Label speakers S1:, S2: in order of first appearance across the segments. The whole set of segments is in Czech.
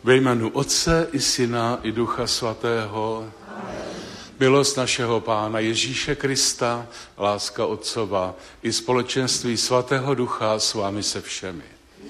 S1: Ve jménu Otce i Syna i Ducha Svatého. Milost našeho Pána Ježíše Krista, láska Otcova i společenství Svatého Ducha s vámi se všemi.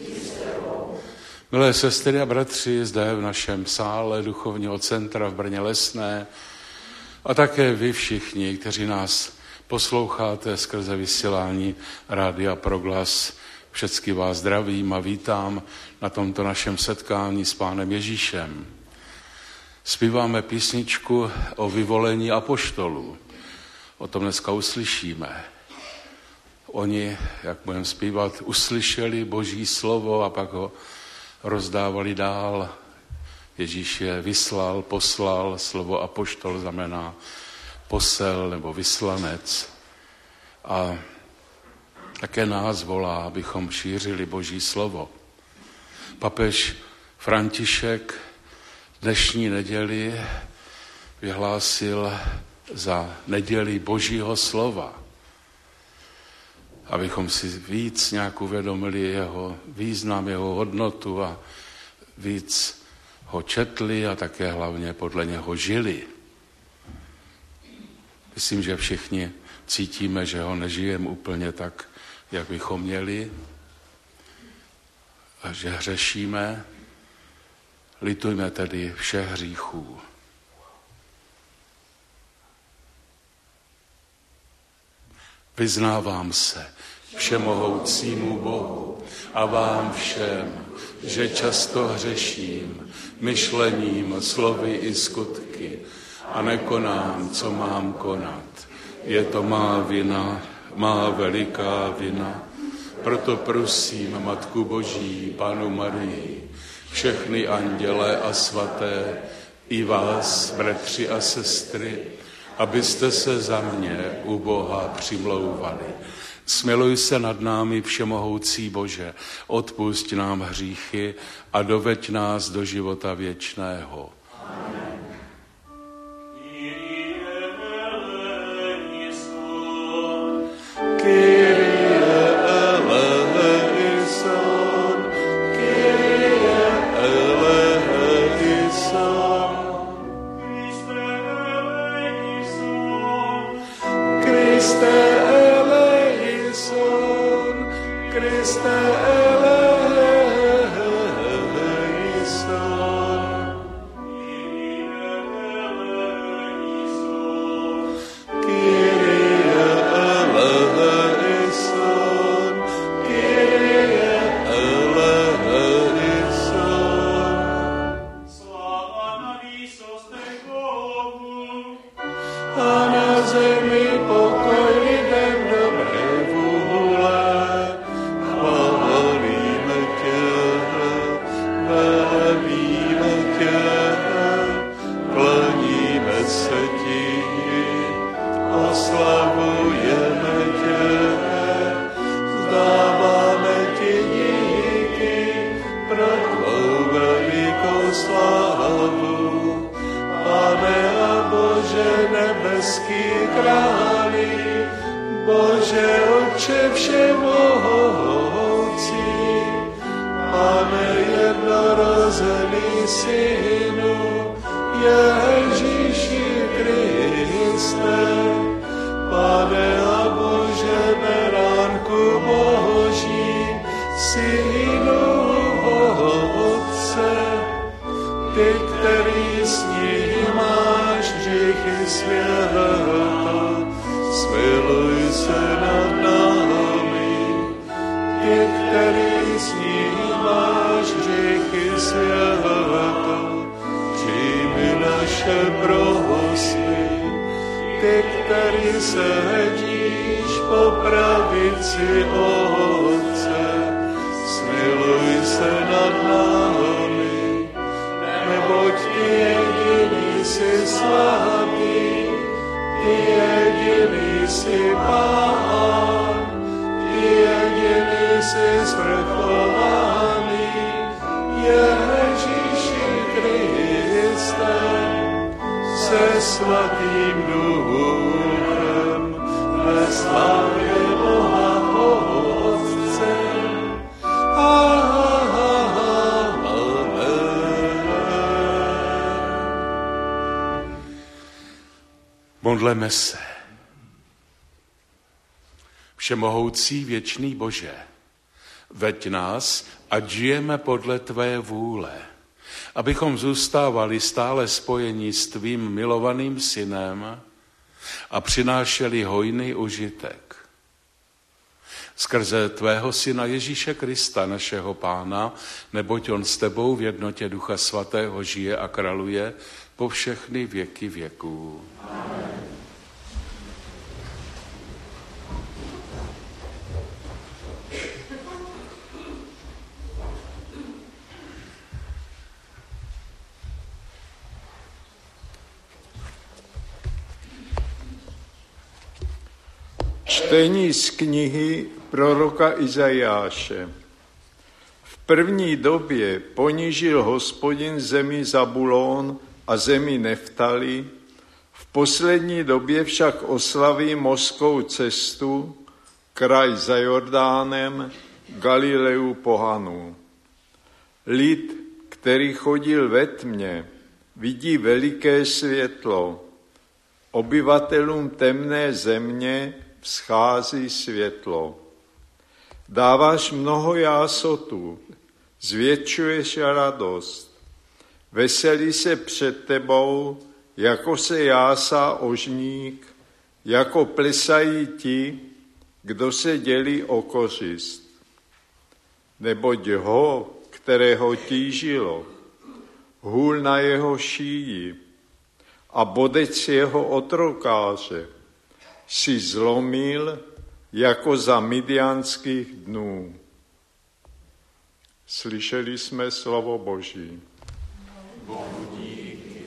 S1: Milé sestry a bratři, zde v našem sále Duchovního centra v Brně Lesné a také vy všichni, kteří nás posloucháte skrze vysílání Rádia Proglas, všechny vás zdravím a vítám na tomto našem setkání s Pánem Ježíšem. Zpíváme písničku o vyvolení apoštolů. O tom dneska uslyšíme. Oni, jak budeme zpívat, uslyšeli Boží slovo a pak ho rozdávali dál. Ježíš je vyslal, poslal. Slovo apoštol znamená posel nebo vyslanec. A také nás volá, abychom šířili Boží slovo. Papež František dnešní neděli vyhlásil za neděli Božího slova. Abychom si víc nějak uvědomili jeho význam, jeho hodnotu a víc ho četli a také hlavně podle něho žili. Myslím, že všichni cítíme, že ho nežijeme úplně tak, jak bychom měli, a že hřešíme. Litujme tedy všech hříchů. Vyznávám se všemohoucímu Bohu a vám všem, že často hřeším myšlením, slovy i skutky a nekonám, co mám konat. Je to má vina, má veliká vina. Proto prosím Matku Boží, Pannu Marii, všechny anděle a svaté, i vás, bratři a sestry, abyste se za mě u Boha přimlouvali. Smiluj se nad námi, všemohoucí Bože, odpusť nám hříchy a doveď nás do života věčného. Amen. Modleme se. Všemohoucí věčný Bože, veď nás, ať žijeme podle tvé vůle, abychom zůstávali stále spojení s tvým milovaným synem a přinášeli hojný užitek. Skrze tvého syna Ježíše Krista, našeho Pána, neboť on s tebou v jednotě Ducha Svatého žije a králuje po všechny věky věků. Amen.
S2: Čtení z knihy proroka Izajáše. V první době ponížil Hospodin zemi Zabulón a zemi Neftali, v poslední době však oslaví mořskou cestu, kraj za Jordánem, Galileu pohanů. Lid, který chodil ve tmě, vidí veliké světlo. Obyvatelům temné země vzchází světlo. Dáváš mnoho jásotů, zvětšuješ radost. Veselí se před tebou, jako se jásá ožník, jako plesají ti, kdo se dělí o kořist. Neboť ho, kterého tížilo, hůl na jeho šíji a bodec jeho otrokáře si zlomil jako za midianských dnů. Slyšeli jsme slovo Boží.
S3: Bohu díky.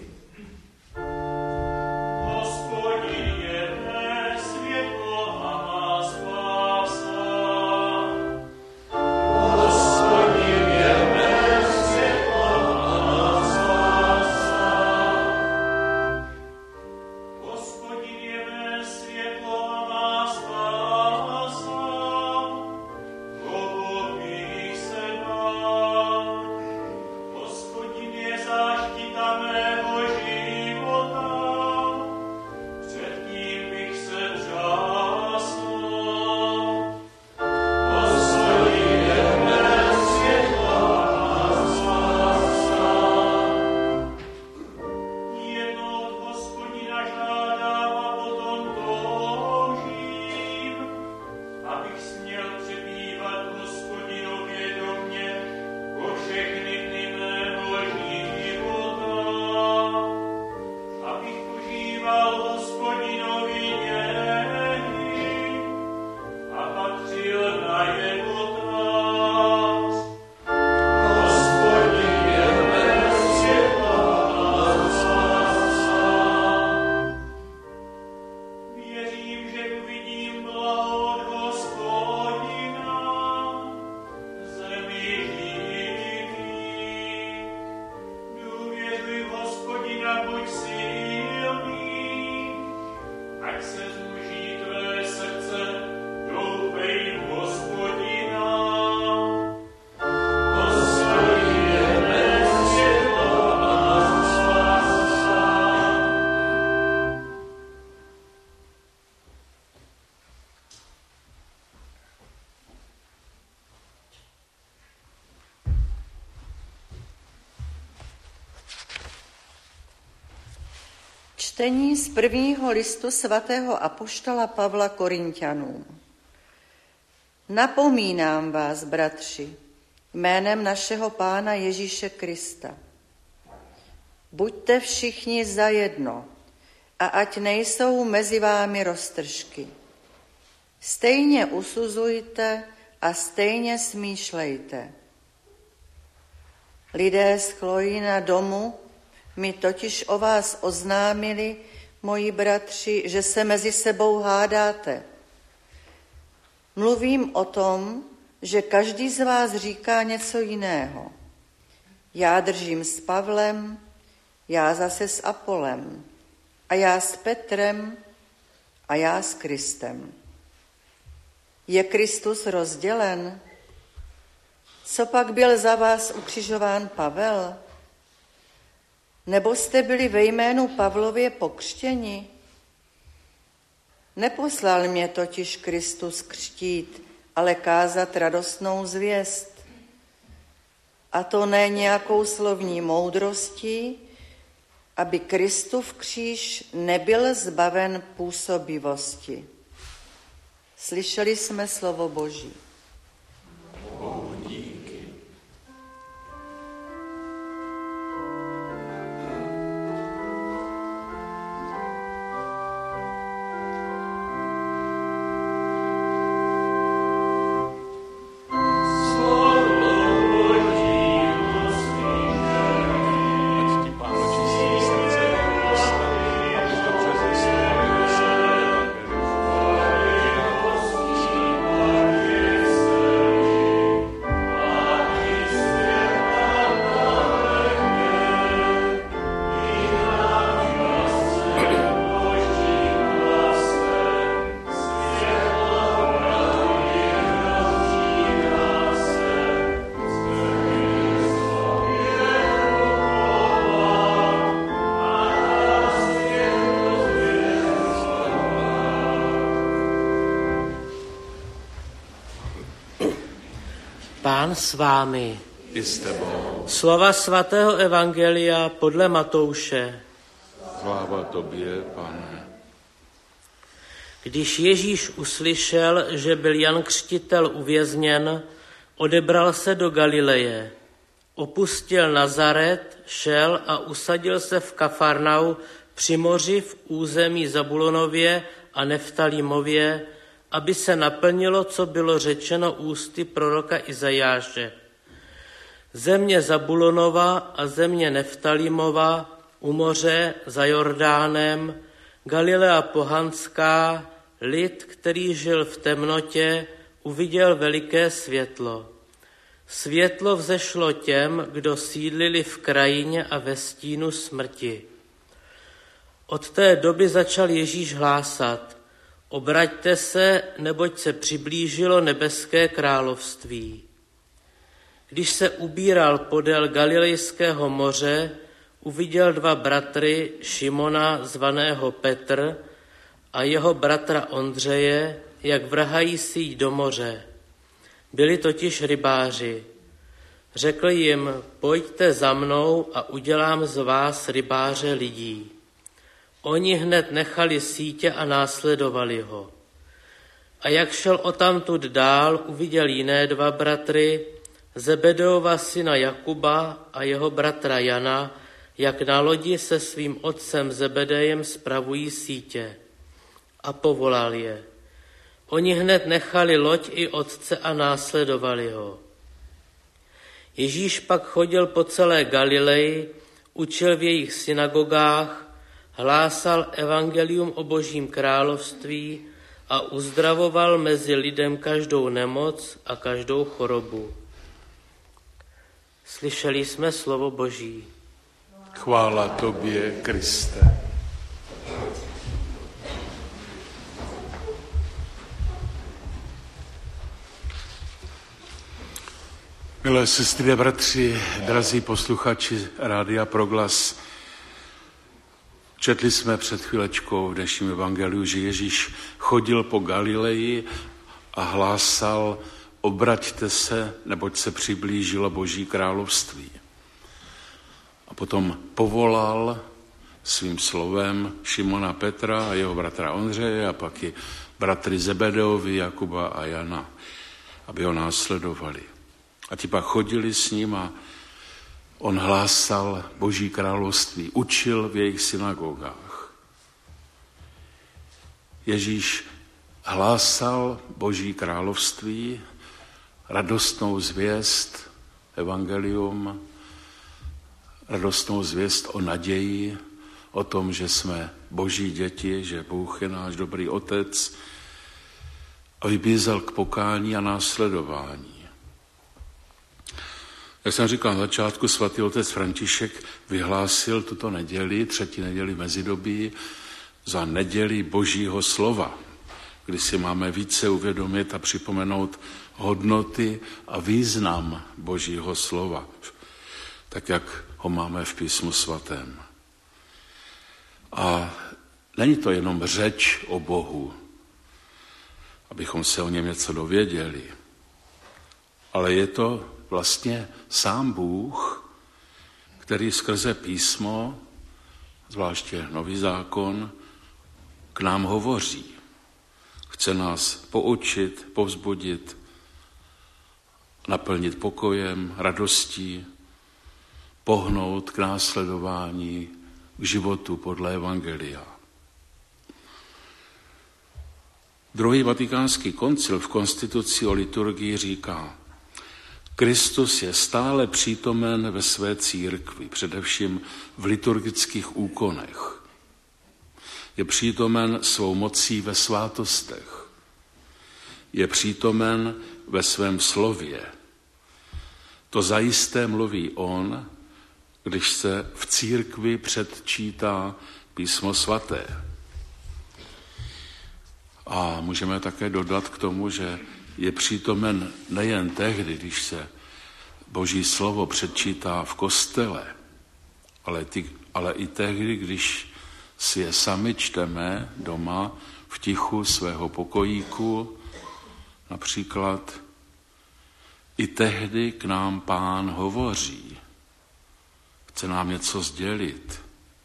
S4: Čtení z prvního listu svatého apoštola Pavla Korinťanům. Napomínám vás, bratři, jménem našeho Pána Ježíše Krista. Buďte všichni zajedno a ať nejsou mezi vámi roztržky. Stejně usuzujte a stejně smýšlejte. Lidé z Chlojina domu mi totiž o vás oznámili, moji bratři, že se mezi sebou hádáte. Mluvím o tom, že každý z vás říká něco jiného. Já držím s Pavlem, já zase s Apolem, a já s Petrem, a já s Kristem. Je Kristus rozdělen? Co pak byl za vás ukřižován Pavel? Nebo jste byli ve jménu Pavlově pokřtěni? Neposlal mě totiž Kristus křtít, ale kázat radostnou zvěst. A to ne nějakou slovní moudrostí, aby Kristův kříž nebyl zbaven působivosti. Slyšeli jsme slovo Boží.
S1: Bohu díky.
S5: Pán s vámi.
S1: I s tebou.
S5: Slova svatého evangelia podle Matouše.
S1: Sláva tobě, Pane.
S5: Když Ježíš uslyšel, že byl Jan Křtitel uvězněn, odebral se do Galileje. Opustil Nazaret, šel a usadil se v Kafarnau při moři v území Zabulonově a Neftalímově, aby se naplnilo, co bylo řečeno ústy proroka Izajáše. Země Zabulonova a země Neftalímova u moře za Jordánem, Galilea pohanská, lid, který žil v temnotě, uviděl veliké světlo. Světlo vzešlo těm, kdo sídlili v krajině a ve stínu smrti. Od té doby začal Ježíš hlásat: Obraťte se, neboť se přiblížilo nebeské království. Když se ubíral podél Galilejského moře, uviděl dva bratry, Šimona, zvaného Petr, a jeho bratra Ondřeje, jak vrhají síť do moře. Byli totiž rybáři. Řekl jim: Pojďte za mnou a udělám z vás rybáře lidí. Oni hned nechali sítě a následovali ho. A jak šel odtamtud dál, uviděl jiné dva bratry, Zebedeova syna Jakuba a jeho bratra Jana, jak na lodi se svým otcem Zebedejem spravují sítě. A povolal je. Oni hned nechali loď i otce a následovali ho. Ježíš pak chodil po celé Galileji, učil v jejich synagogách, hlásal evangelium o Božím království a uzdravoval mezi lidem každou nemoc a každou chorobu. Slyšeli jsme slovo Boží.
S1: Chvála tobě, Kriste. Milé sestry a bratři, drazí posluchači Rádia Proglas, četli jsme před chvílečkou v dnešním evangeliu, že Ježíš chodil po Galileji a hlásal: Obraťte se, neboť se přiblížilo Boží království. A potom povolal svým slovem Šimona Petra a jeho bratra Ondřeje a pak i bratry Zebedeovi, Jakuba a Jana, aby ho následovali. A ti pak chodili s ním a on hlásal Boží království, učil v jejich synagogách. Ježíš hlásal Boží království, radostnou zvěst, evangelium, radostnou zvěst o naději, o tom, že jsme Boží děti, že Bůh je náš dobrý otec, a vybízel k pokání a následování. Jak jsem říkal na začátku, svatý otec František vyhlásil tuto neděli, 3. neděli mezidobí, za neděli Božího slova, kdy si máme více uvědomit a připomenout hodnoty a význam Božího slova, tak jak ho máme v Písmu svatém. A není to jenom řeč o Bohu, abychom se o něm něco dověděli. Ale je to vlastně sám Bůh, který skrze písmo, zvláště Nový zákon, k nám hovoří. Chce nás poučit, povzbudit, naplnit pokojem, radostí, pohnout k následování, k životu podle evangelia. Druhý vatikánský koncil v konstituci o liturgii říká: Kristus je stále přítomen ve své církvi, především v liturgických úkonech. Je přítomen svou mocí ve svátostech. Je přítomen ve svém slově. To zajisté mluví on, když se v církvi předčítá písmo svaté. A můžeme také dodat k tomu, že je přítomen nejen tehdy, když se Boží slovo předčítá v kostele, ale i tehdy, když si je sami čteme doma v tichu svého pokojíku. Například i tehdy k nám Pán hovoří. Chce nám něco sdělit.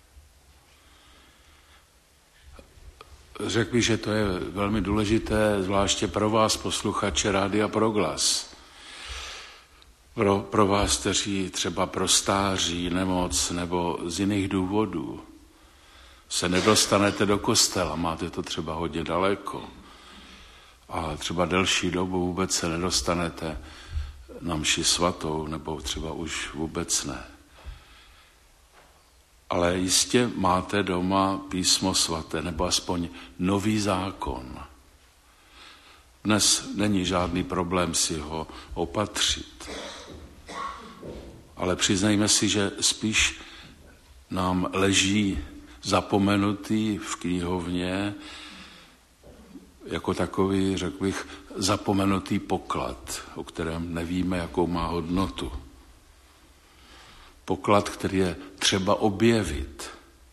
S1: Řekl bych, že to je velmi důležité, zvláště pro vás, posluchače Rádia Proglas. Pro vás, kteří třeba pro stáří, nemoc nebo z jiných důvodů se nedostanete do kostela, máte to třeba hodně daleko a třeba delší dobu vůbec se nedostanete na mši svatou, nebo třeba už vůbec ne. Ale jistě máte doma písmo svaté, nebo aspoň Nový zákon. Dnes není žádný problém si ho opatřit. Ale přiznejme si, že spíš nám leží zapomenutý v knihovně jako takový, řekl bych, zapomenutý poklad, o kterém nevíme, jakou má hodnotu. Poklad, který je třeba objevit.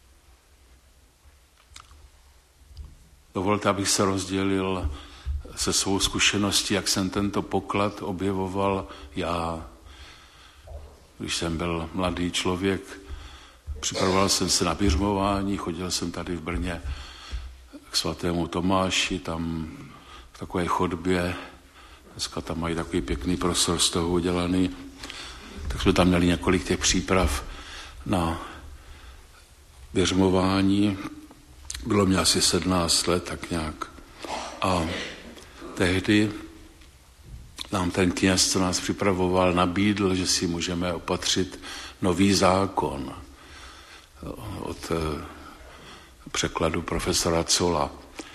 S1: Dovolte, abych se rozdělil se svou zkušeností, jak jsem tento poklad objevoval já. Když jsem byl mladý člověk, připravoval jsem se na běžmování, chodil jsem tady v Brně k svatému Tomáši, tam v takové chodbě, dneska tam mají takový pěkný prostor z toho udělaný, tak jsme tam měli několik těch příprav na běžmování. Bylo mi asi 17 let, tak nějak. A tehdy nám ten kněz, co nás připravoval, nabídl, že si můžeme opatřit Nový zákon od překladu profesora Cola.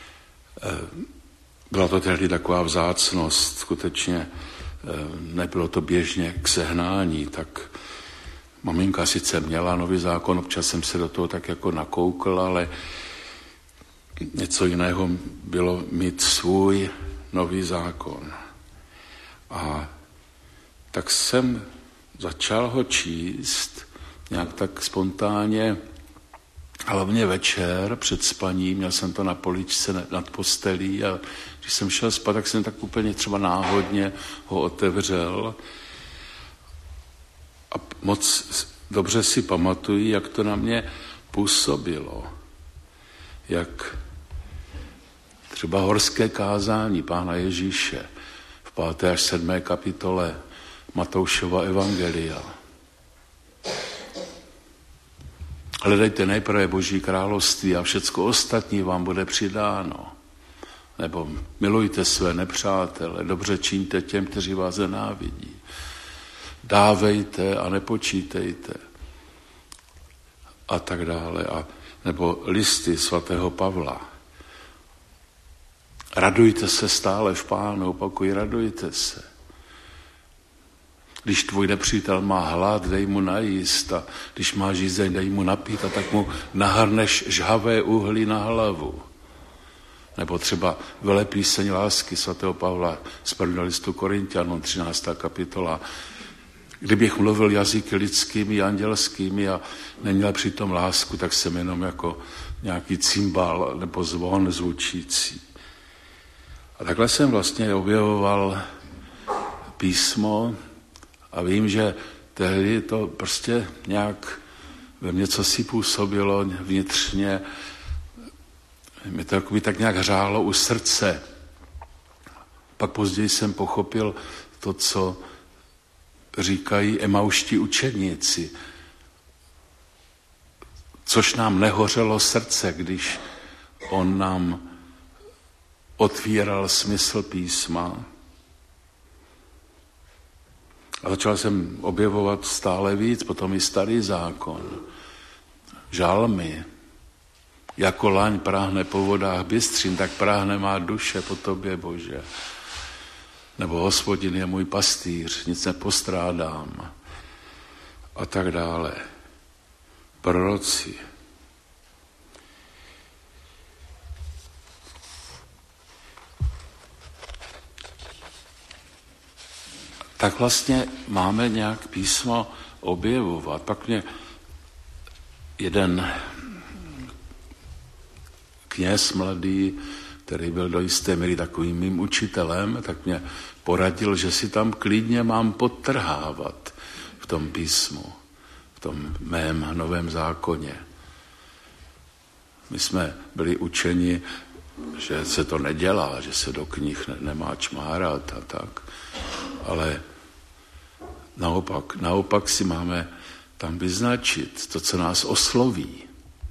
S1: Byla to tehdy taková vzácnost, skutečně nebylo to běžně k sehnání, tak maminka sice měla Nový zákon, občas jsem se do toho tak jako nakoukl, ale něco jiného bylo mít svůj Nový zákon. A tak jsem začal ho číst nějak tak spontánně, hlavně večer před spaním, měl jsem to na poličce nad postelí a když jsem šel spát, tak jsem tak úplně třeba náhodně ho otevřel a moc dobře si pamatuju, jak to na mě působilo. Jak třeba horské kázání Pána Ježíše v 5. až 7. kapitole Matoušova evangelia. Hledejte nejprve Boží království a všecko ostatní vám bude přidáno. Nebo milujte své nepřátele, dobře čiňte těm, kteří vás nenávidí. Dávejte a nepočítejte. A tak dále. Nebo listy svatého Pavla. Radujte se stále v Pánu, opakuj, radujte se. Když tvůj nepřítel má hlad, dej mu najíst, a když má žízeň, dej mu napít, a tak mu nahrneš žhavé uhlí na hlavu. Nebo třeba velepíseň lásky svatého Pavla z 1. listu Korinťanům, 13. kapitola. Kdybych mluvil jazyky lidskými, andělskými a neměl přitom lásku, tak jsem jenom jako nějaký cymbal nebo zvon zvučící. A takhle jsem vlastně objevoval písmo a vím, že tehdy to prostě nějak ve mně cosi působilo vnitřně, mi to tak nějak hřálo u srdce. Pak později jsem pochopil to, co říkají emauští učedníci, což nám nehořelo srdce, když on nám otvíral smysl písma. A začal jsem objevovat stále víc, potom i Starý zákon, žalmy. Jako laň práhne po vodách bystřin, tak práhne má duše po tobě, Bože. Nebo Hospodin je můj pastýř, nic nepostrádám. A tak dále. Proroci. Tak vlastně máme nějak písmo objevovat. Pak mě jeden kněz mladý, který byl do jisté míry takovým mým učitelem, tak mě poradil, že si tam klidně mám podtrhávat v tom písmu, v tom mém Novém zákoně. My jsme byli učeni, že se to nedělá, že se do knih nemá čmárat a tak, ale naopak si máme tam vyznačit to, co nás osloví.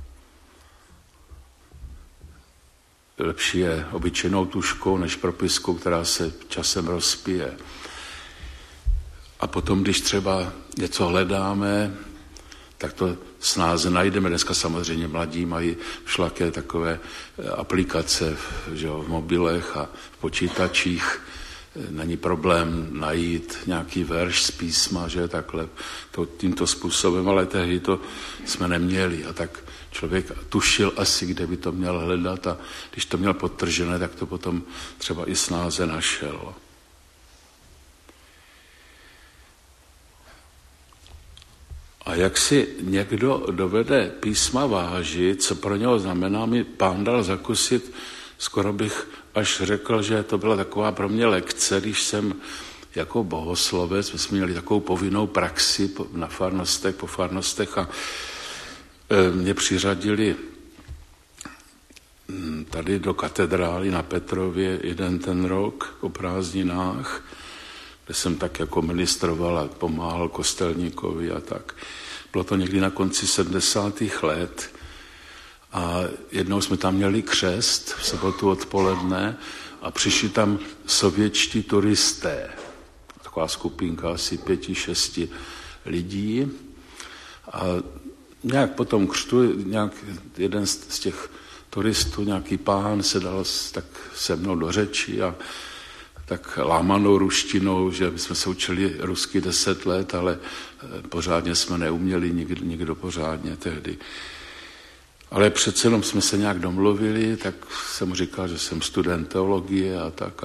S1: Lepší je obyčejnou tužkou, než propiskou, která se časem rozpije. A potom, když třeba něco hledáme, tak to snáze najdeme. Dneska samozřejmě mladí mají všelaké takové aplikace v mobilech a v počítačích. Není problém najít nějaký verš z písma, že takhle tímto způsobem, ale tehdy to jsme neměli. A tak člověk tušil asi, kde by to měl hledat a když to měl podtržené, tak to potom třeba i snáze našel. A jak si někdo dovede písma vážit, co pro něho znamená, mi Pán dal zakusit, skoro bych až řekl, že to byla taková pro mě lekce, když jsem jako bohoslovec, my jsme měli takovou povinnou praxi na farnostech, po farnostech a mě přiřadili tady do katedrály na Petrově jeden ten rok o prázdninách, kde jsem tak jako ministroval a pomáhal kostelníkovi a tak. Bylo to někdy na konci 70. let a jednou jsme tam měli křest v sobotu odpoledne a přišli tam sovětští turisté. Taková skupinka asi 5-6 lidí a nějak po tom křtu jeden z těch turistů, nějaký pán se dal tak se mnou do řeči a tak lámanou ruštinou, že jsme se učili rusky 10 let, ale pořádně jsme neuměli nikdo pořádně tehdy. Ale přece jenom jsme se nějak domluvili, tak jsem mu říkal, že jsem student teologie a tak.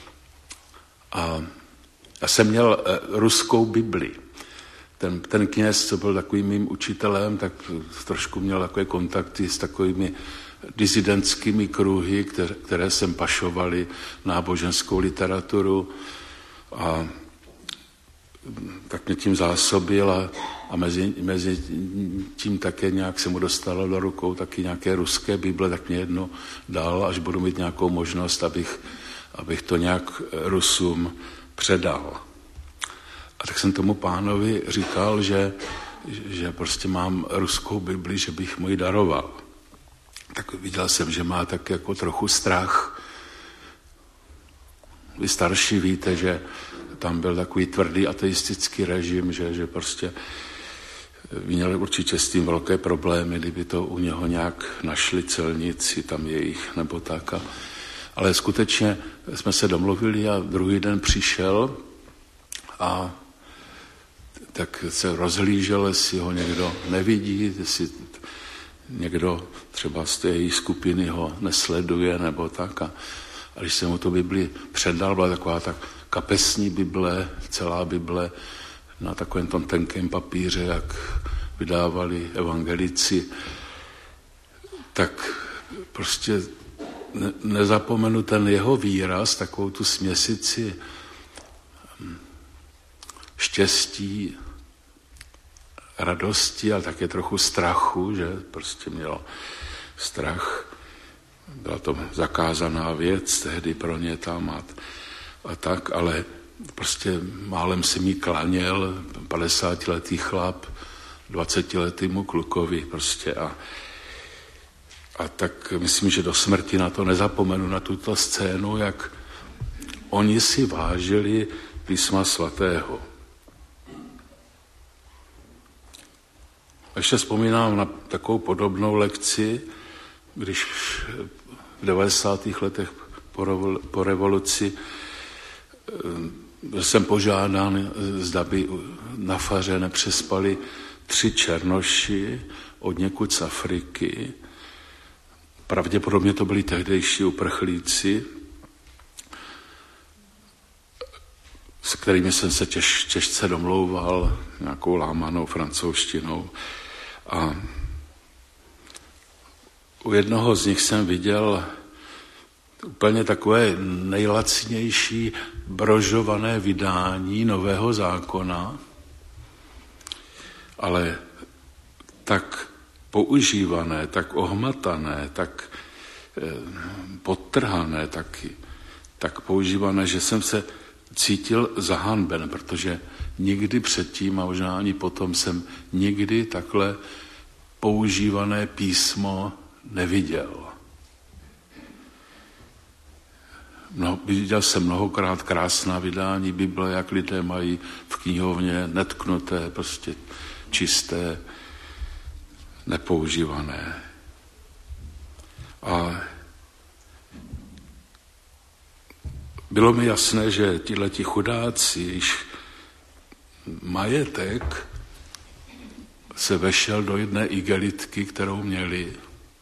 S1: A já jsem měl ruskou Bibli. Ten kněz, co byl takovým mým učitelem, tak trošku měl takové kontakty s takovými disidentskými kruhy, které sem pašovaly náboženskou literaturu a tak mě tím zásobil a mezi tím také nějak se mu dostalo do rukou taky nějaké ruské Bible, tak mě jedno dal, až budu mít nějakou možnost, abych to nějak Rusům předal. A tak jsem tomu pánovi říkal, že prostě mám ruskou Bibli, že bych mu ji daroval. Tak viděl jsem, že má tak jako trochu strach. Vy starší víte, že tam byl takový tvrdý ateistický režim, že prostě měli určitě s tím velké problémy, kdyby to u něho nějak našli celníci, tam jejich nebo tak. Ale skutečně jsme se domluvili a druhý den přišel a tak se rozhlížel, jestli ho někdo nevidí, jestli někdo třeba z té její skupiny ho nesleduje nebo tak. A když jsem mu tu Bibli předal, byla taková tak kapesní Bible, celá Bible na takovém tom tenkém papíře, jak vydávali evangelici, tak prostě nezapomenu ten jeho výraz, takovou tu směsici štěstí, radosti, ale také trochu strachu, že prostě měl strach. Byla to zakázaná věc tehdy pro ně tam a tak, ale prostě málem se mi klaněl 50letý chlap 20letýmu klukovi prostě a tak myslím, že do smrti na to nezapomenu, na tuto scénu, jak oni si vážili písma svatého. Ještě vzpomínám na takovou podobnou lekci, když v 90. letech po revoluci jsem požádán, zda by na faře nepřespali 3 černoši od někud z Afriky. Pravděpodobně to byli tehdejší uprchlíci, s kterými jsem se těžce domlouval nějakou lámanou francouzštinou. A u jednoho z nich jsem viděl úplně takové nejlacinější brožované vydání Nového zákona, ale tak používané, tak ohmatané, tak podtrhané, tak používané, že jsem se cítil zahanben, protože nikdy předtím a možná ani potom jsem nikdy takhle používané písmo neviděl. Viděl jsem mnohokrát krásná vydání Bible, jak lidé mají v knihovně netknuté, prostě čisté, nepoužívané. A bylo mi jasné, že tihleti chudáci, již majetek se vešel do jedné igelitky, kterou měli.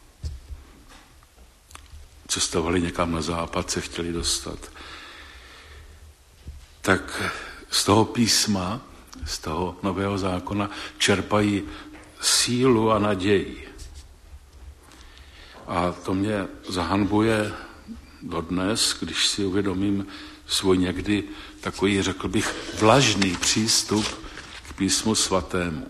S1: Cestovali někam na západ, se chtěli dostat. Tak z toho písma, z toho Nového zákona čerpají sílu a naději. A to mě zahanbuje dodnes, když si uvědomím svůj někdy takový, řekl bych, vlažný přístup k písmu svatému.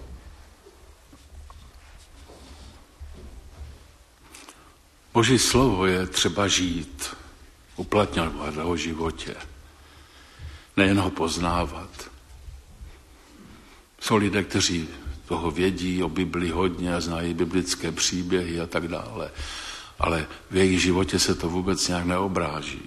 S1: Boží slovo je třeba žít, uplatňovat ho v životě, nejen ho poznávat. Jsou lidé, kteří toho vědí o Biblii hodně, znají biblické příběhy a tak dále, ale v jejich životě se to vůbec nějak neobráží.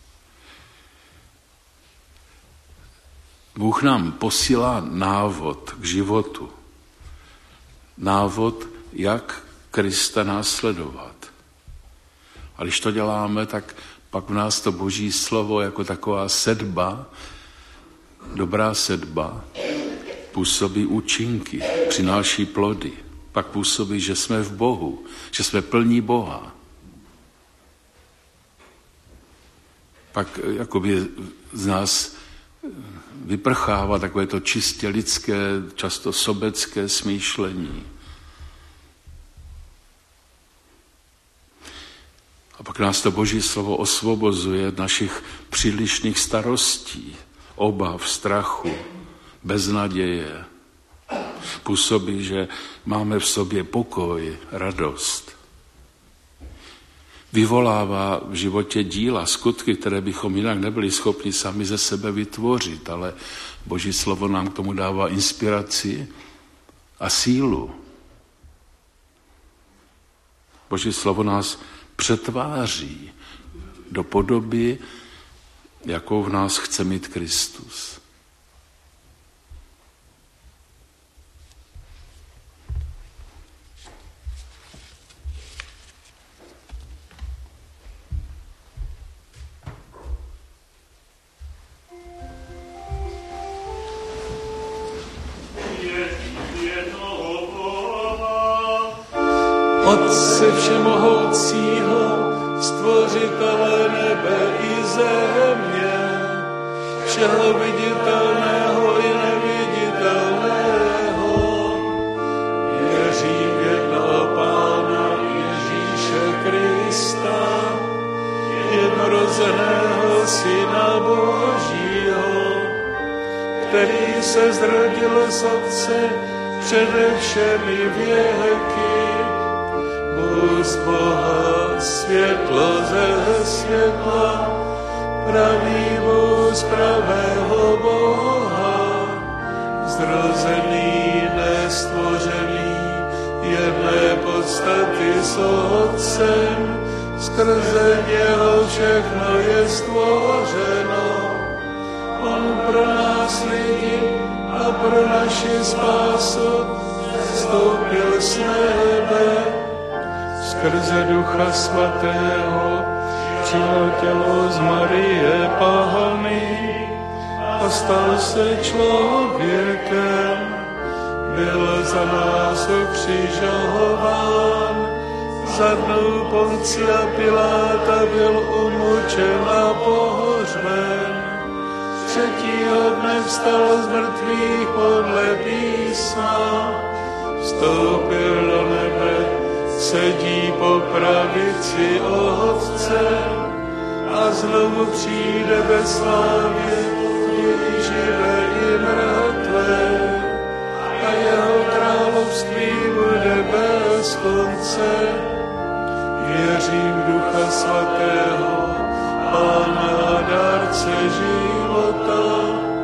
S1: Bůh nám posílá návod k životu. Návod, jak Krista následovat. A když to děláme, tak pak v nás to Boží slovo jako taková sedba, dobrá sedba, působí účinky, přináší plody. Pak působí, že jsme v Bohu, že jsme plní Boha. Pak jakoby z nás vyprchává takové to čistě lidské, často sobecké smýšlení. A pak nás to Boží slovo osvobozuje od našich přílišných starostí, obav, strachu, beznaděje. Působí, že máme v sobě pokoj, radost. Vyvolává v životě díla, skutky, které bychom jinak nebyli schopni sami ze sebe vytvořit, ale Boží slovo nám k tomu dává inspiraci a sílu. Boží slovo nás přetváří do podoby, jakou v nás chce mít Kristus.
S3: Otce všemohoucího, stvořitele nebe i země, všeho viditelného i neviditelného, věřím v jednoho Pána Ježíše Krista, se zrodil z Otce přede všemi věky. Bůh z Boha, světlo ze světla, pravý Bůh z pravého Boha, zrozený, nestvořený, jedné podstaty s Otcem, skrze něho všechno je stvořeno. On pro nás lidi a pro naši spásu vstoupil z nebe, skrze Ducha Svatého přijal tělo z Marie Panny a stal se člověkem. Byl za nás ukřižován, za dnů Poncia Piláta byl umučen a pohřben. Třetího dne vstal z mrtvých podle písma, vstoupil do nebe, sedí po pravici Otce a znovu přijde ve slávě i živé i mrtvé. A jeho království bude bez konce. Věřím v Ducha Svatého, Pána a dárce života,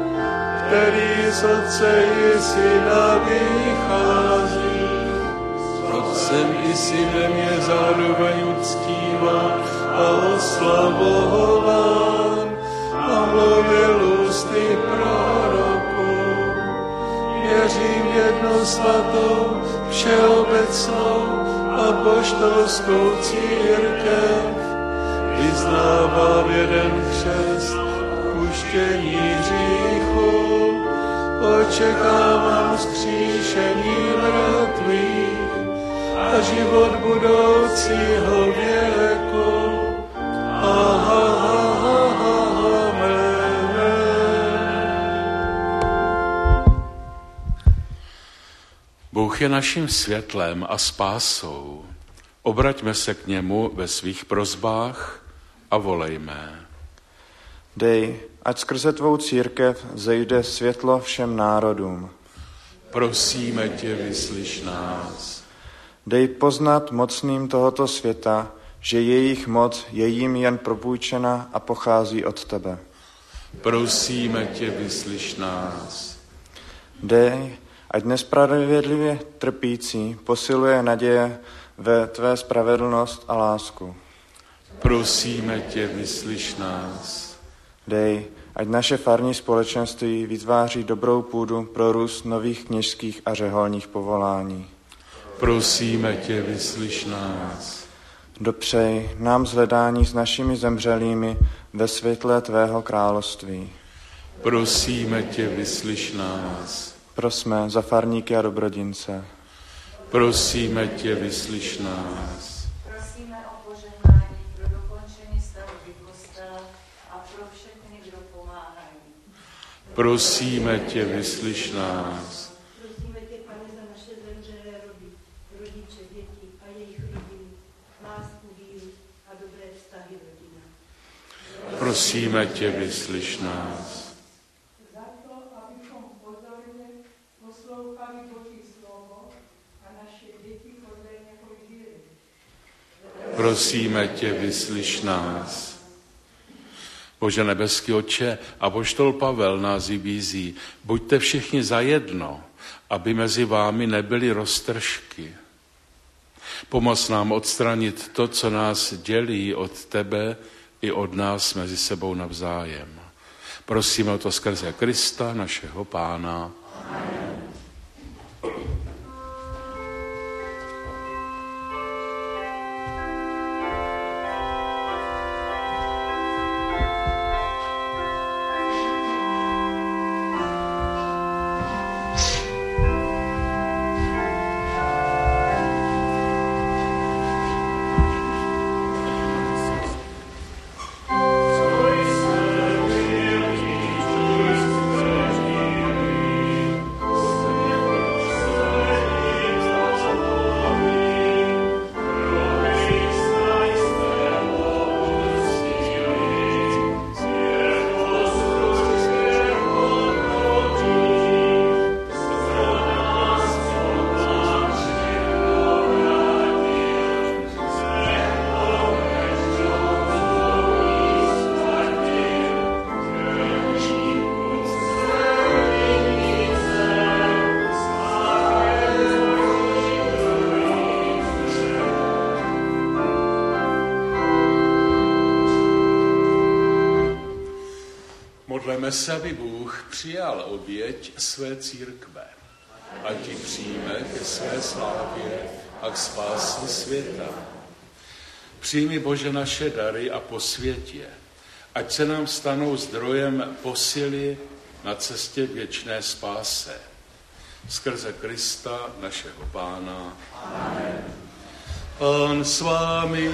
S3: který z Otce i Syna vychází. S Otcem i Synem je zároveň uctíván a oslavován a mluvil ústy proroků. Věřím v jednu svatou, všeobecnou apoštolskou církev, vyznávám jeden křest, odpuštění hříchů, očekávám vzkříšení mrtvých a život budoucího věku.
S1: Bůh je naším světlem a spásou. Obraťme se k němu ve svých prosbách a volejme.
S6: Dej, ať skrze tvou církev zejde světlo všem národům.
S1: Prosíme tě, vyslyš nás.
S6: Dej poznat mocným tohoto světa, že jejich moc je jim jen propůjčena a pochází od tebe.
S1: Prosíme tě, vyslyš nás.
S6: Dej, ať nespravedlivě trpící posiluje naděje ve tvé spravedlnost a lásku.
S1: Prosíme tě, vyslyš nás.
S6: Dej, ať naše farní společenství vytváří dobrou půdu pro růst nových kněžských a řeholních povolání.
S1: Prosíme tě, vyslyš nás.
S6: Dopřej nám zhledání s našimi zemřelými ve světle tvého království.
S1: Prosíme tě, vyslyš nás.
S6: Prosme za farníky a dobrodince.
S1: Prosíme tě, vyslyš nás.
S4: Prosíme o požehnání pro dokončení stavby kostela a pro všechny, kdo pomáhají.
S1: Prosíme tě, vyslyš nás.
S7: Prosíme tě, Pane, za naše zemřelé rody, rodiče, děti a jejich rodiny, lásku, víru a dobré vztahy rodina.
S1: Prosíme tě, vyslyš nás.
S7: Za to, abychom pozorně poslouchali Boží slovo a naše děti podle něho žili.
S1: Prosíme tě, vyslyš nás. Bože nebeský Otče, apoštol Pavel nás vybízí, buďte všichni zajedno, aby mezi vámi nebyly roztržky. Pomoz nám odstranit to, co nás dělí od tebe i od nás mezi sebou navzájem. Prosíme o to skrze Krista, našeho Pána. Amen. Modleme se, aby Bůh přijal oběť své církve, ať ji přijme ke své slávě a k spáse světa. Přijmi, Bože, naše dary a posvěť je, ať se nám stanou zdrojem posily na cestě k věčné spáse. Skrze Krista, našeho Pána. Amen. Pán s vámi,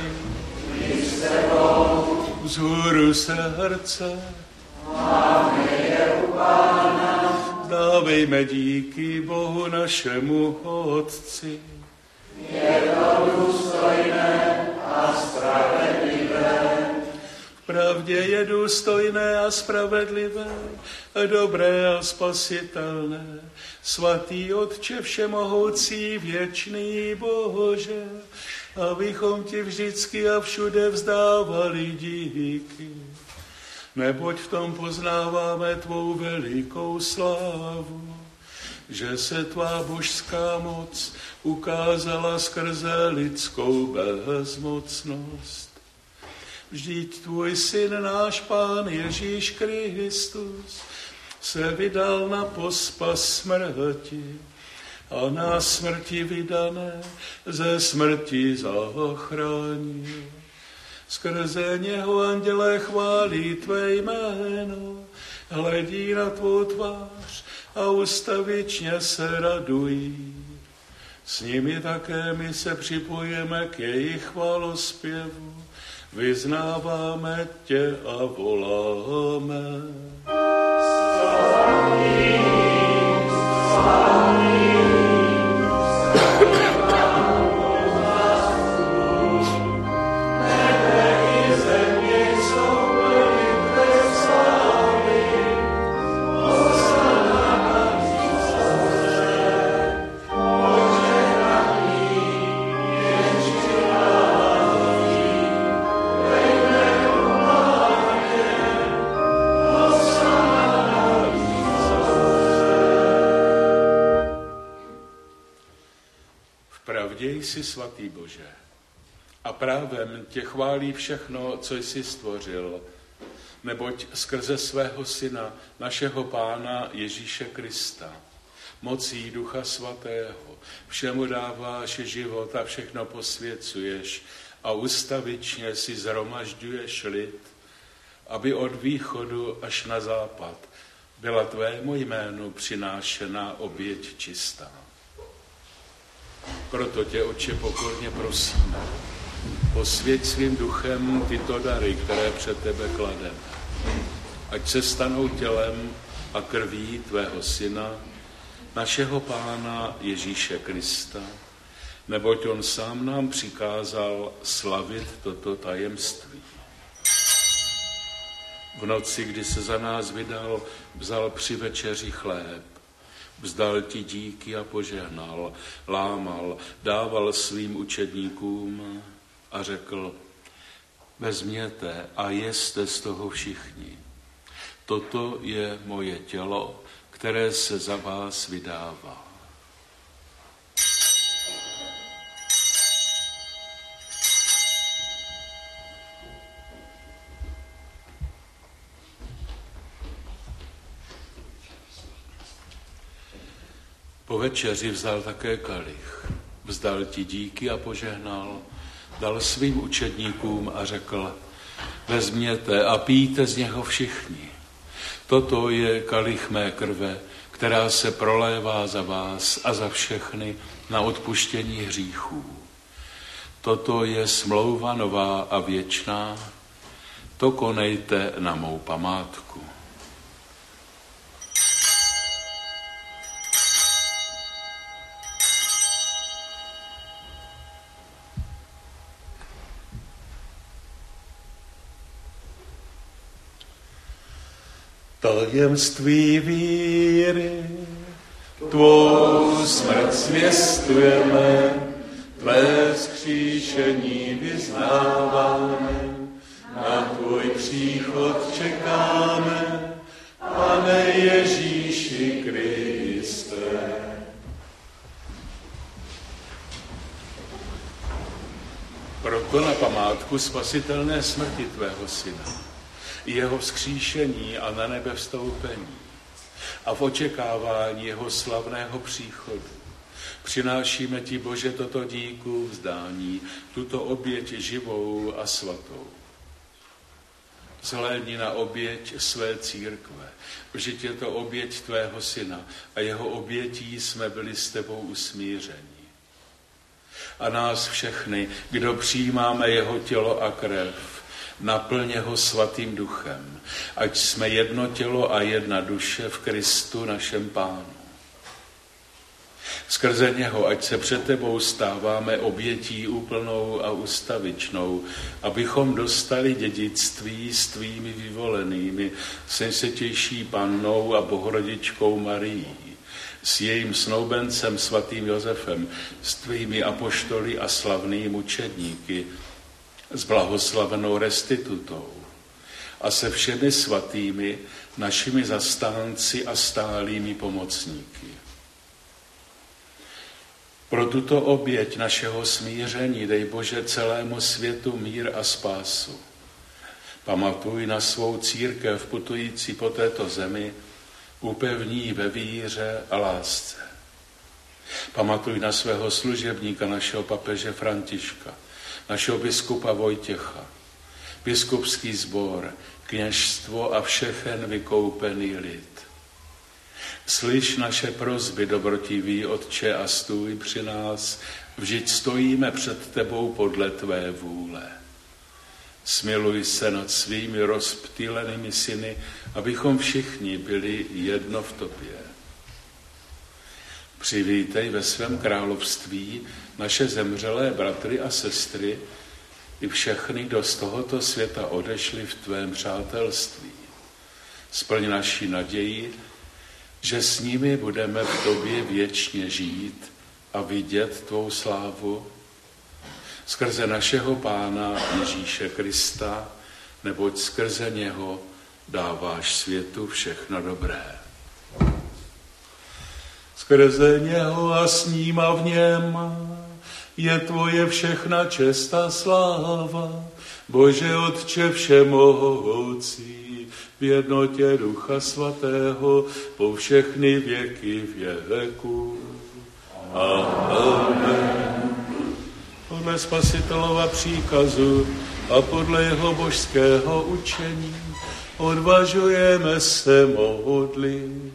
S1: vzhůru srdce,
S3: máme je u Pána.
S1: Dávejme díky Bohu našemu Otci.
S3: Je to důstojné a spravedlivé.
S1: V pravdě je důstojné a spravedlivé, dobré a spasitelné. Svatý Otče všemohoucí, věčný Bože, abychom ti vždycky a všude vzdávali díky. Neboť v tom poznáváme tvou velikou slávu, že se tvá božská moc ukázala skrze lidskou bezmocnost. Vždyť tvůj syn, náš Pán Ježíš Kristus, se vydal na pospas smrti a na smrti vydané ze smrti zachránil. Skrze něho andělé chválí tvé jméno, hledí na tvou tvář a ustavičně se radují. S nimi také my se připojeme k jejich chválospěvu, vyznáváme tě a voláme.
S3: Slavný, slavný.
S1: Jsi svatý Bože a právem tě chválí všechno, co jsi stvořil, neboť skrze svého syna, našeho Pána Ježíše Krista, mocí Ducha Svatého, všemu dáváš život a všechno posvěcuješ a ustavičně si zhromažďuješ lid, aby od východu až na západ byla tvému jménu přinášena oběť čistá. Proto tě, Otče, pokorně prosíme, posvěť svým duchem tyto dary, které před tebe klademe. Ať se stanou tělem a krví tvého syna, našeho Pána Ježíše Krista, neboť on sám nám přikázal slavit toto tajemství. V noci, kdy se za nás vydal, vzal při večeři chléb, vzdal ti díky a požehnal, lámal, dával svým učedníkům a řekl: vezměte a jeste z toho všichni. Toto je moje tělo, které se za vás vydává. Po večeři vzal také kalich, vzdal ti díky a požehnal, dal svým učedníkům a řekl: vezměte a pijte z něho všichni. Toto je kalich mé krve, která se prolévá za vás a za všechny na odpuštění hříchů. Toto je smlouva nová a věčná, to konejte na mou památku. Tajemství víry, tvou smrt zvěstujeme, tvé vzkříšení vyznáváme, na tvůj příchod čekáme, Pane Ježíši Kriste. Proto na památku spasitelné smrti tvého syna jeho vzkříšení a na nebe vstoupení a v očekávání jeho slavného příchodu přinášíme ti, Bože, toto díku vzdání, tuto oběť živou a svatou. Zhlédni na oběť své církve, vždyť je to oběť tvého syna a jeho obětí jsme byli s tebou usmířeni. A nás všechny, kdo přijímáme jeho tělo a krev, naplň ho svatým duchem, ať jsme jedno tělo a jedna duše v Kristu našem Pánu. Skrze něho, ať se před tebou stáváme obětí úplnou a ustavičnou, abychom dostali dědictví s tvými vyvolenými, s nejsvětější Pannou a Bohorodičkou Marií, s jejím snoubencem svatým Josefem, s tvými apoštoly a slavnými mučedníky, s blahoslavenou restitutou a se všemi svatými našimi zastánci a stálými pomocníky. Pro tuto oběť našeho smíření dej, Bože, celému světu mír a spásu. Pamatuj na svou církev putující po této zemi, upevní ve víře a lásce. Pamatuj na svého služebníka, našeho papeže Františka, našeho biskupa Vojtěcha, biskupský sbor, kněžstvo a všechen vykoupený lid. Slyš naše prosby, dobrotivý Otče, a stůj při nás, vždyť stojíme před tebou podle tvé vůle. Smiluj se nad svými rozptýlenými syny, abychom všichni byli jedno v tobě. Přivítej ve svém království naše zemřelé bratry a sestry i všechny, kdo z tohoto světa odešli v tvém přátelství. Splň naši naději, že s nimi budeme v tobě věčně žít a vidět tvou slávu skrze našeho Pána Ježíše Krista, neboť skrze něho dáváš světu všechno dobré. Skrze něho a s ním a v něm je tvoje všechna čest a sláva, Bože Otče všemohoucí, v jednotě Ducha Svatého po všechny věky věků. Amen. Podle Spasitelova příkazu a podle jeho božského učení odvažujeme se modlit.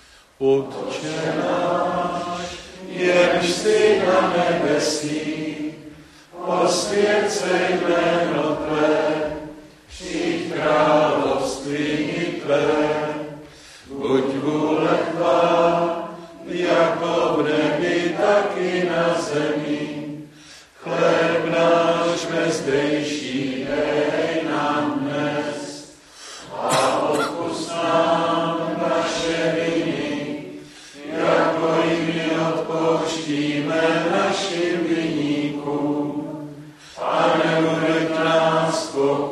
S1: Otče náš, jenž jsi na nebesích, posvěť se jméno tvé, přijď království tvé, buď vůle tvá, jako v nebi, tak i na zemi. Chléb náš bezdejší dej nám dnes a odpusť nám naše viny, jako i my odpouštíme našim viníkům. A neuveď nás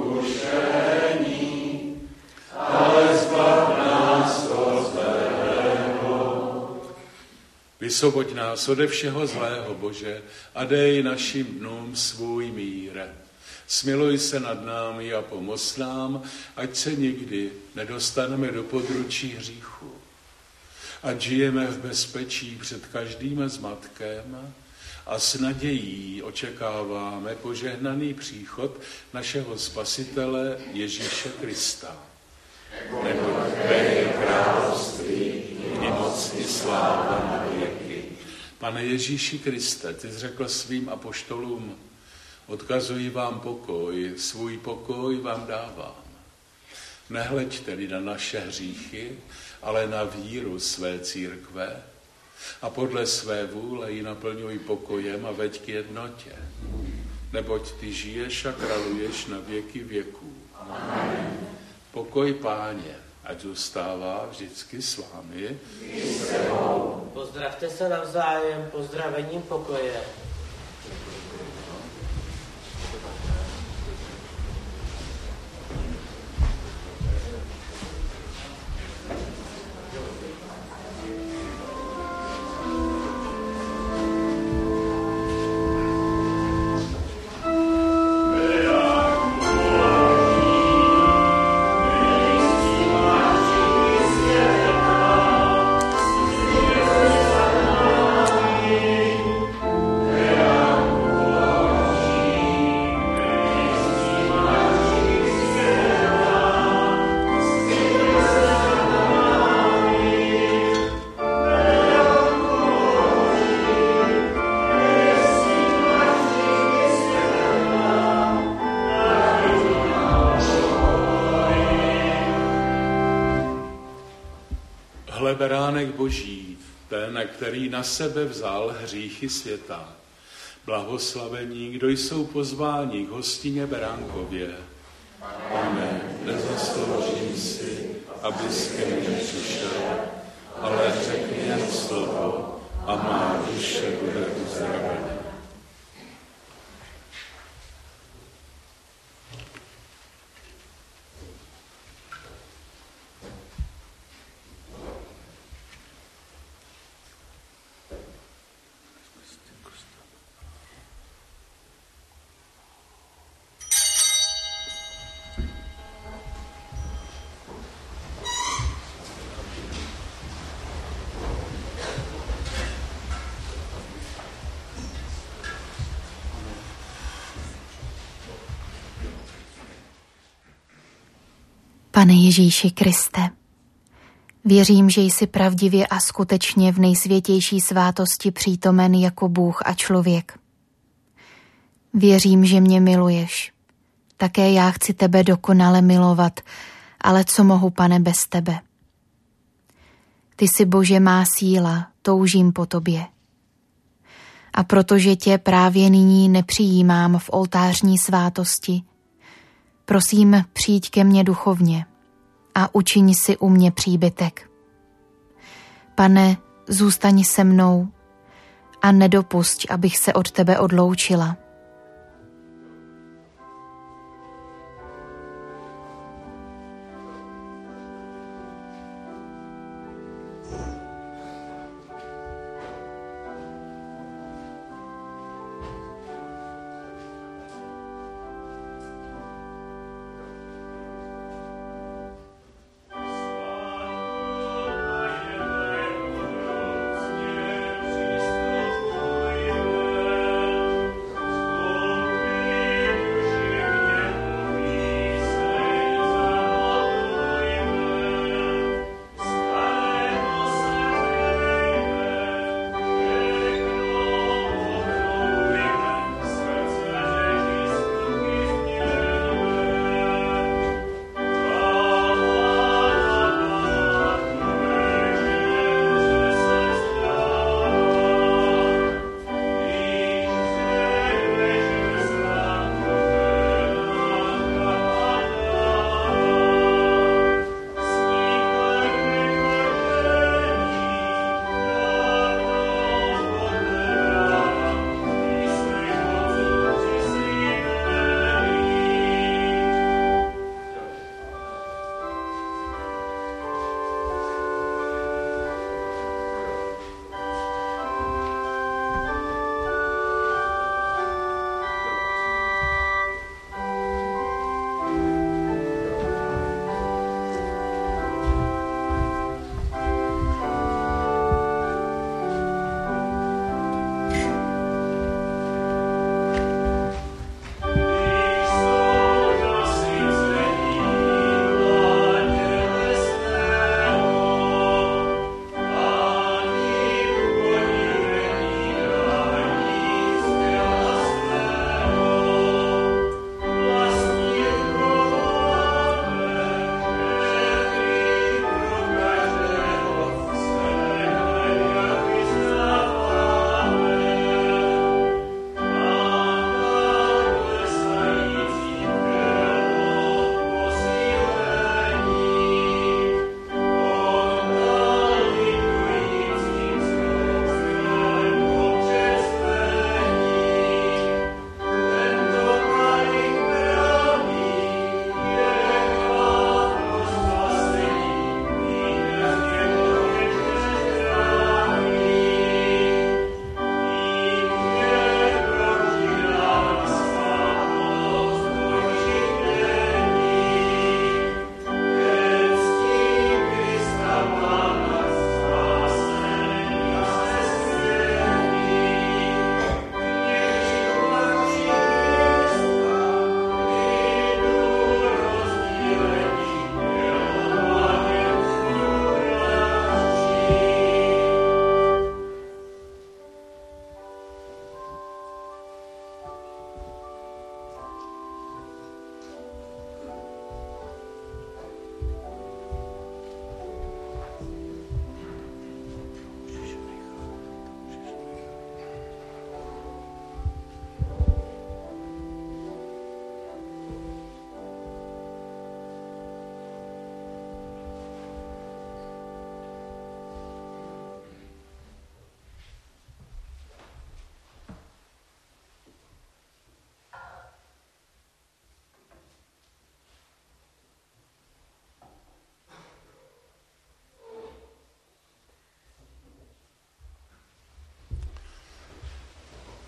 S1: pokušení, ale zbav nás od zlého. Vysvoboď nás ode všeho zlého, Bože, a dej našim dnům svůj mír. Smiluj se nad námi a pomoz nám, ať se nikdy nedostaneme do područí hříchu. Ať žijeme v bezpečí před každým zmatkem a s nadějí očekáváme požehnaný příchod našeho Spasitele Ježíše Krista. Neboť tvé je království, i moc i sláva na věky. Pane Ježíši Kriste, ty jsi řekl svým apoštolům, odkazuji vám pokoj, svůj pokoj vám dávám. Nehleď tedy na naše hříchy, ale na víru své církve a podle své vůle ji naplňuj pokojem a veď k jednotě. Neboť ty žiješ a králuješ na věky věků. Amen. Pokoj Páně, ať zůstává vždycky s vámi.
S5: Pozdravte se navzájem pozdravením pokoje.
S1: Boží, ten, který na sebe vzal hříchy světa. Blahoslavení, kdo jsou pozváni k hostině Beránkově. Pane, nezasloužím si, abys ke mně přišel, ale řekni jen slovo a má duše bude uzdravena.
S8: Pane Ježíši Kriste, věřím, že jsi pravdivě a skutečně v nejsvětější svátosti přítomen jako Bůh a člověk. Věřím, že mě miluješ. Také já chci tebe dokonale milovat, ale co mohu, Pane, bez tebe? Ty jsi, Bože, má síla, toužím po tobě. A protože tě právě nyní nepřijímám v oltářní svátosti, prosím, přijď ke mně duchovně a učiň si u mě příbytek. Pane, zůstaň se mnou a nedopusť, abych se od tebe odloučila.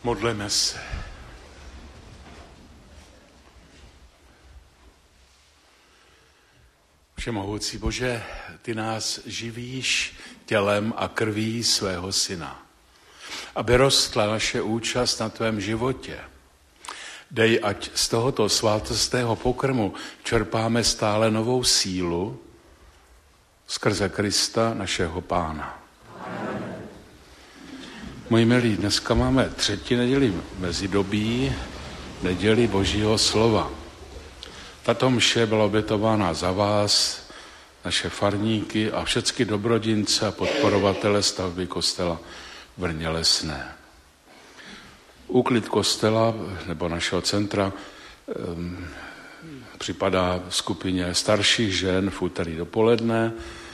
S1: Modleme se. Všemohoucí Bože, ty nás živíš tělem a krví svého syna. Aby rostla naše účast na tvém životě. Dej, ať z tohoto svátostného pokrmu čerpáme stále novou sílu skrze Krista, našeho Pána. Amen. Moji milí, dneska máme 3. neděli mezidobí, neděli Božího slova. Tato mše byla obětována za vás, naše farníky a všechny dobrodince a podporovatele stavby kostela v Brně Lesné. Úklid kostela nebo našeho centra připadá skupině starších žen v úterý dopoledne.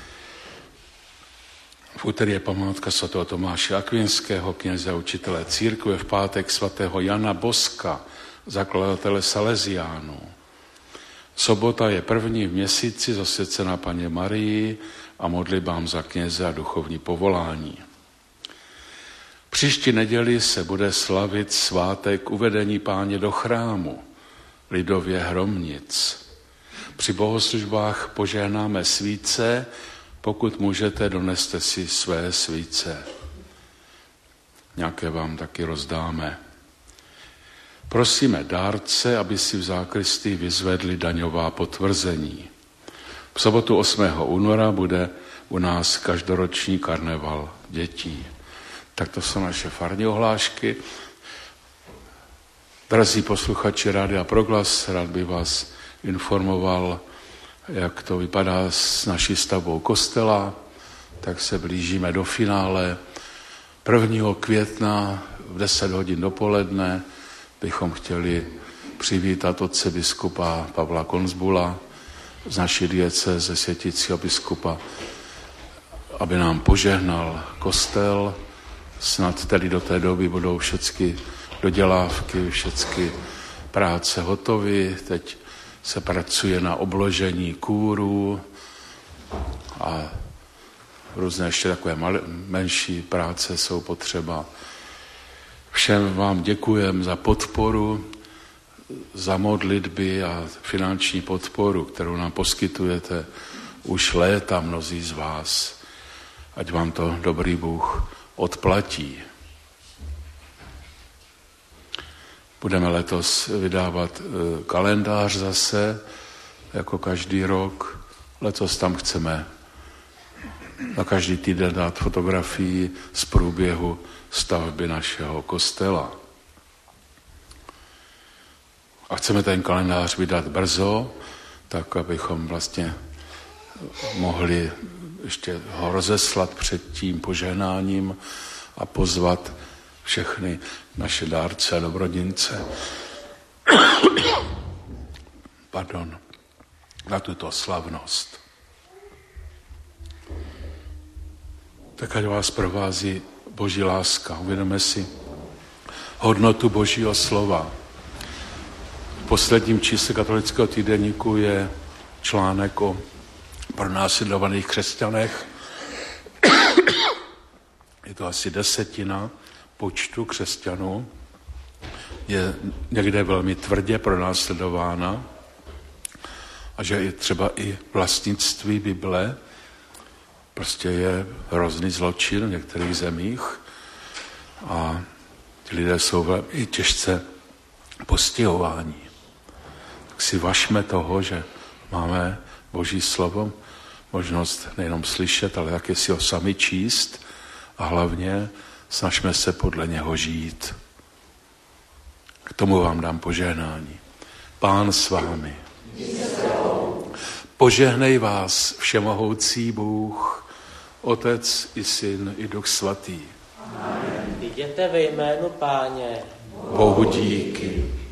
S1: V úterý je památka svatého Tomáše Akvinského, kněze a učitele církve, v pátek svatého Jana Boska, zakladatele Salesiánů. Sobota je první v měsíci zasvěcená Panně Marii a modlitbám za kněze a duchovní povolání. Příští neděli se bude slavit svátek uvedení Páně do chrámu, lidově Hromnic. Při bohoslužbách požehnáme svíce, pokud můžete, doneste si své svíce. Nějaké vám taky rozdáme. Prosíme dárce, aby si v zákristii vyzvedli daňová potvrzení. V sobotu 8. února bude u nás každoroční karneval dětí. Tak to jsou naše farní ohlášky. Drazí posluchači Rádia Proglas, rád bych vás informoval, jak to vypadá s naší stavbou kostela. Tak se blížíme do finále. 1. května v 10 hodin dopoledne bychom chtěli přivítat otce biskupa Pavla Konzbula z naší diecéze světícího biskupa, aby nám požehnal kostel. Snad tedy do té doby budou všechny dodělávky, všechny práce hotové. Teď se pracuje na obložení kůrů a různé ještě takové menší práce jsou potřeba. Všem vám děkujeme za podporu, za modlitby a finanční podporu, kterou nám poskytujete už léta mnozí z vás. Ať vám to dobrý Bůh odplatí. Budeme letos vydávat kalendář zase, jako každý rok. Letos tam chceme na každý týden dát fotografii z průběhu stavby našeho kostela. A chceme ten kalendář vydat brzo, tak abychom vlastně mohli ještě ho rozeslat před tím požehnáním a pozvat všechny naše dárce a dobrodince na tuto slavnost. Tak ať vás provází Boží láska. Uvědomme si hodnotu Božího slova. V posledním čísle katolického týdeníku je článek o pronásledovaných křesťanech. Je to asi 10% počtu křesťanů. Je někde velmi tvrdě pronásledována a že je třeba i vlastnictví Bible. Prostě je hrozný zločin v některých zemích a ti lidé jsou velmi těžce postihováni. Tak si važme toho, že máme Boží slovo, možnost nejenom slyšet, ale také si ho sami číst a hlavně snažme se podle něho žít. K tomu vám dám požehnání. Pán s vámi. Požehnej vás všemohoucí Bůh, Otec i Syn i Duch Svatý.
S5: Jděte ve jménu Páně.
S1: Bohu díky.